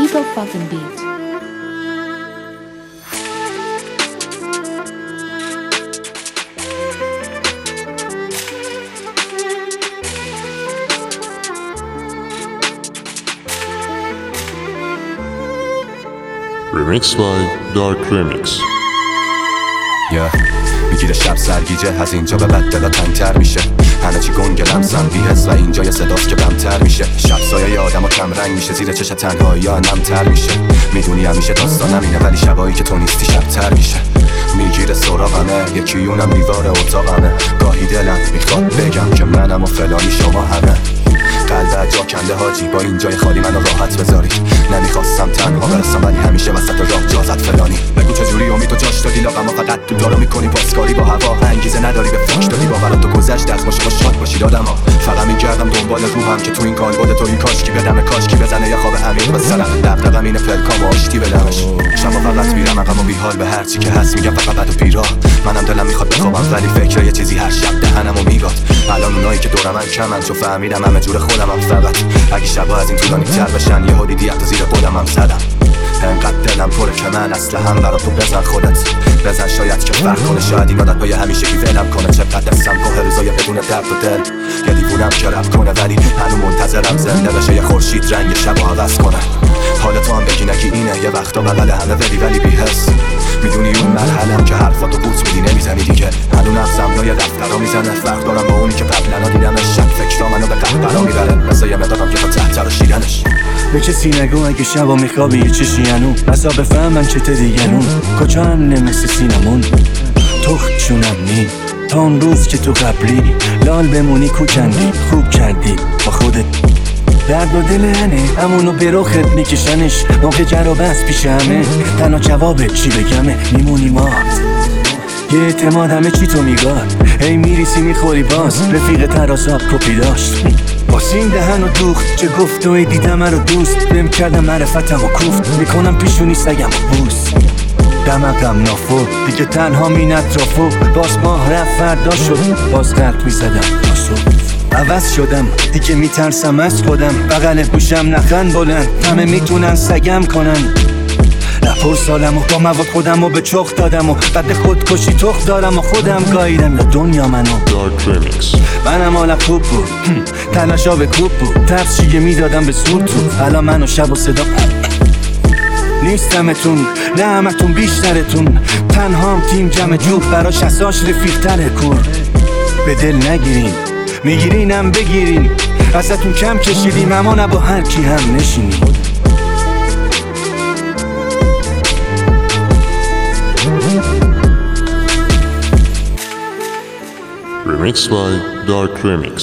Ego fucking beat. Remix by Dark Remix. میگیره شب سرگیجه، از اینجا به بعد دلا تنگتر میشه، همه چی گنگ لمسم بی‌حس و اینجا یه صداست که غم‌تر میشه. شب سایه آدمو کم رنگ میشه، زیر چش تنهایی ها نم‌تر میشه. میدونی همیشه داستانم اینه ولی شبایی که تو نیستی شب‌تر میشه. میگیره سراغمه، یکی اونم دیوار اتاقمه. گاهی دلم میخواد بگم که منم و فلانی شما همه. قلبت جا کنده حاجی، با این جای خالی منو راحت بذاری. نمیخواستم تنها برسم ولی همیشه وسط راه جازت فلانی. بگو چجوری امید تو جاش دادی لاغم و فقط تو دارو میکنی پاسکاری با هوا. انگیزه نداری به فاش دادی باورات تو گذشت، دست باشه با شاد باشید آدما. فقط میگردم دنبال روحم که تو این کالبد توی کاشکی بدم، کاشکی بزنه یه خواب عمیق به سرم. دغدغه‌م اینه پلکام و آشتی بدمش. شبا فقط میرم عقب و بیحال به هر چی که هست میگم فقط بد و بیراه. منم دلم میخواد بخوابم ولی فکر یه چیزی هر شب دهنمو میگاد. الان اونایی که دورم کمن چون فهمیدم همه جور خودمم. فقط اگه شبا از این طولانی تر بشن یه هودی دیت زیر قدمم زدم. انقدر دلم پره که من اصلا هم برا تو بزن خودت بزن، شاید که فرق کنه، شاید این عادت با یه همیشگی ولم کنه. چقدر دستم گوه روزای بدون درد و دل، یه دیوونم که رفت کنه ولی هنو منتظرم زنده بشه یه خورشید رنگ شب و عوض کنه. حالا تو هم بگی نگی اینه یه وقتا بغل همه ولی بی‌حس. میدونی اون مرحلم که حرفاتو بوت میدی نمیزنی دیگه. هنو نفسم لای دفترا میزنه، فرق دارم با اونی که قبلا دیدمش. شب فکرا منو به قهقرا میبره، مثل یه مدادم که تا ته رو شیرنش. به کسی نگو اگه شبا میخوابی یه چشی ینو بسا بفهمم چه دیگرون کجا هم نمست سینمون تخت چونم نی تا اون روز که تو قبلی لال بمونی کوکندی خوب کردی با خودت. درد و دل هنه همونو به روخت میکشنش، موقع جر و بس پیش همه تنها جواب چی بگمه. میمونی مات یه اعتماد همه چی تو میگاد، هی میریسی میخوری باز رفیق ترازاب کپی داشت. باسین دهن و دوخت چه گفت و ای دیدم رو دوست بهم کردم معرفتم و کوفت میکنم پیشونی سگم و بوس. دمقم نافو دیگه تنها می نطرافو، باز ماه رفت فردا شد باز قلب میزدم راسو. عوض شدم دیگه میترسم از خودم، بغل گوشم نخن بلند همه میتونن سگم کنن. نپر سالم و با مواد خودم و به چخ دادم و بعد خودکشی تخ دارم و خودم گاییدم یا دنیا منو. Dark Remix. منم حالا خوب بود تلاشا به کوب بود، ترس چیه میدادم به سور تو. الان منو شب و صدا نیستمتون، نه همتون بیشترتون. تنهام تیم جمع جوب براش اساش رفیق تره کور. به دل نگیرین میگیرینم بگیرین، ازتون کم کشیدیم اما نه با هر کی هم نشینیم. Remix by Dark Remix.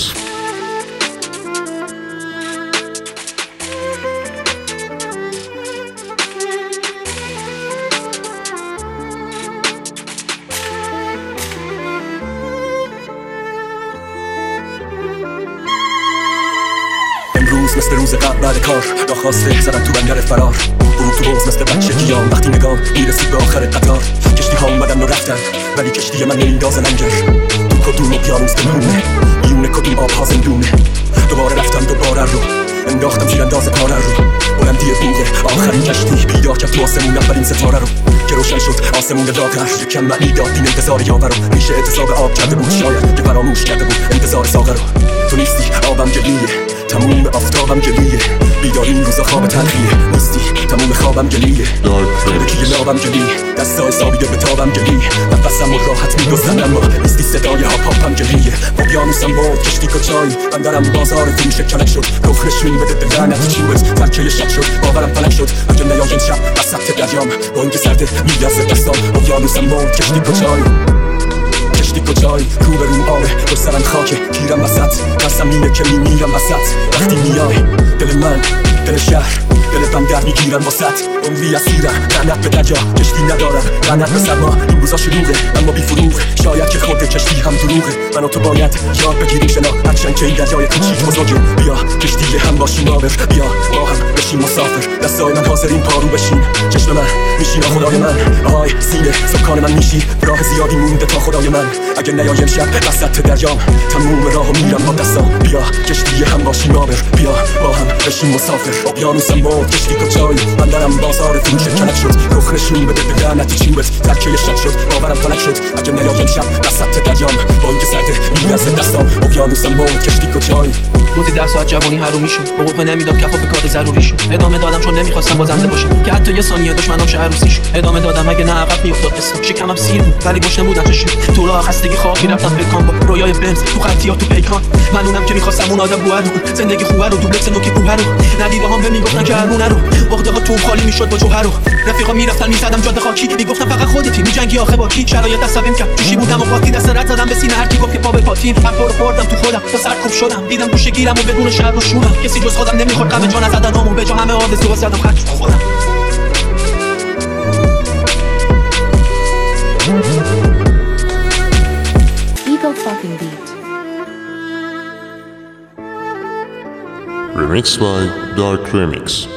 امروز مثل روز قبل بعد کار را خواسته زدم تو بندر فرار. برو تو باز مثل بچه گیام وقتی نگام میرسید به آخر قطار. کشتی ها اومدن و رفتن ولی کشتی من نمیندازه لنگر. تو کدوم اقیانوس بمونه میونه کدوم آب ها زندونه. دوباره رفتم دوباره رو انداختم تیرانداز پاره رو. بلندی بوغه آخرین کشتی پیدا کرد تو آسمون اولین ستاره رو که روشن شد آسمون داغر. یکم معنی داد این انتظار یاور رو، میشه اعتصاب آب کرده بود شاید که فراموش کرده بود انتظار ساغر رو. تو نیستی آبم جلیه تموم آفتابم جلیه، بیداری روزا خواب تلخیه. نیستی تموم خوابم جلیه، بکی لابم جلی، دستای سابیده به تابم جلی. نفسم و راحت میگذرم اما نیستی صدای ها پاپم جلیه. اقیانوسم بود کشتی کچای بندرم بازار فروش کلک شد. رخ نشون بده به لعنت چوبت ترکه شب شد باورم فلک شد. اگه نیاین شب وسط دریام با اینکه سرده میگرزه دستان. اقیانوسم بود کشتی کچای کشتی کجایی روبروم آره با سرم خاکه گیرم وسط. ترسم اینه که میمیرم وسط وقتی میای دل من دل شهر دل بندر میگیرم واسط. عمری اسیرم لعنت به دریا کشتی ندارم لعنت به سرما. این روزا شلوغه اما بی فروغ، شاید که خود کشتی هم دروغه. من و تو باید یاد بگیریم شنا هرچند که این دریای کوچیک بزرگه. بیا کشتی هم باشیم آبر، بیا با هم بشیم مسافر. دستای من حاضرین پارو بشین، چشم من میشی خدای من. آهای سینه سکان من میشی، راه زیادی مونده تا خدای من. اگه نیایم شب وسط دریام تموم راهو میرم با دستام. بیا کشتی هم باشیم آبر، بیا با هم بشیم مسافر. اقیانوسم مرد کشتی کجایی من دارم بازار فروش کلک شد رخ نشون بده به لعنتی چوبت ترکه شب شد باورم تلک شد اگه نیایم شب وسط دریام با اینکه سرده میگه از دستام اقیانوسم مرد کشتی کجایی روزی 10 ساعت جوانی حرومی شد حقوق نمیداد کفا به کار ضروری شد ادامه دادم چون نمیخواستم بازنده باشم که حتی یه ثانیه دشمنام شه عروسی شد ادامه دادم اگه نه عقب میافتاد اسم شکمم سیر بود ولی گوش نبودم چشم تو راه خستگی خواب میرفتم پکان با رویای بنز تو خطیات تو پیکان من اونم که میخواستم اون آدم بوهر رو زندگی خوبه رو دوبلکس نوکی کوهر رو ندیده هم به میگفتن که هرونه رو عقده ها تو خالی میشد با جوهر رو رفیقا میرفتن میزدم جاده خاکی میگفتم فقط خودتی میجنگی آخه با کی شرایط عصبیم کرد چوشی بودم و قاطی دست رد زدم به سینه هر کی گفت که پا به پاتین من پرو خوردم تو خودم تا سرکوب شدم دیدم گوشه گیرم و بدون شر و شورم کسی جز خودم نمیخورد غم جان زدنامو به جا همه آرزو زدم خرج خودم Ego fucking beat. Remixed by Dark Remix.